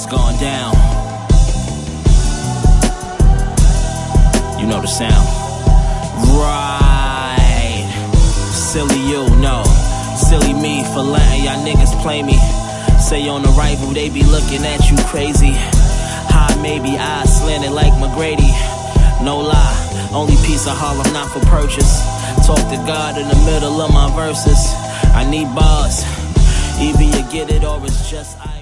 It's going down. You know the sound. Right. Silly you, no. Silly me for letting y'all niggas play me. Say on the rival, they be looking at you crazy. High, maybe I slanted like McGrady. No lie, only piece of Harlem not for purchase. Talk to God in the middle of my verses. I need bars. Either you get it or it's just I